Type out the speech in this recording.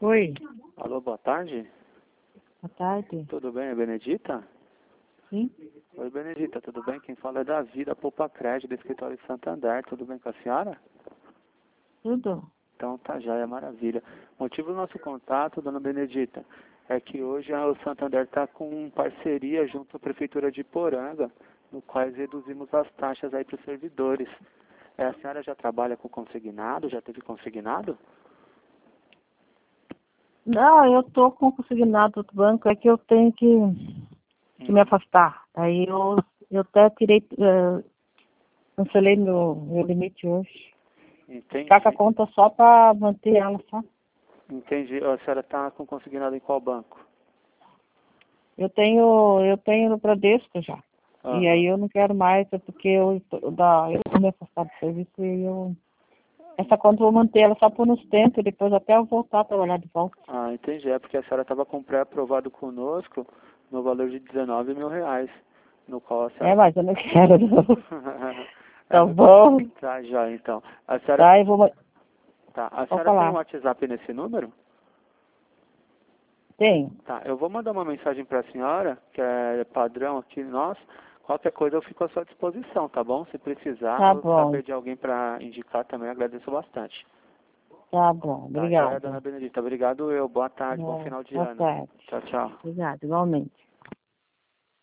Oi, Alô, boa tarde. boa tarde. Tudo bem, é Benedita? Sim? Oi, Benedita, tudo bem? Quem fala é Davi, da Poupa Crédito, do escritório de Santander. Tudo bem com a senhora? Tudo? Então tá já, é maravilha. O motivo do nosso contato, dona Benedita, é que hoje o Santander está com parceria junto à Prefeitura de Poranga, no qual reduzimos as taxas aí para os servidores. A senhora já trabalha com consignado? Já teve consignado? Não, eu tô com consignado do banco, é que eu tenho que me afastar. Aí eu até tirei, cancelei meu limite hoje. Entendi. Ficar com a conta só para manter ela, só. Entendi. A senhora está com consignado em qual banco? Eu tenho no Bradesco já. E aí Aham. eu não quero mais, é porque eu tô me afastado do serviço e essa conta eu vou manter ela só por uns tempos, depois até eu voltar a trabalhar de volta. Ah, entendi. É porque a senhora estava com pré-aprovado conosco no valor de R$ 19.000, no qual a senhora... Mas eu não quero, não. É, Tá bom. tá, já, então. A senhora... Tá, eu vou... Tá, a Pode senhora tem um falar. WhatsApp nesse número? Tem. Tá, eu vou mandar uma mensagem para a senhora, que é padrão aqui nosso. Qualquer coisa eu fico à sua disposição, tá bom? Se precisar Tá ou bom. saber de alguém para indicar também, agradeço bastante. Tá bom. Tá, já é, dona Obrigada. Benedita. Obrigado eu. Boa tarde, bom final de Boa ano. tarde. Tchau, tchau. Obrigada, igualmente.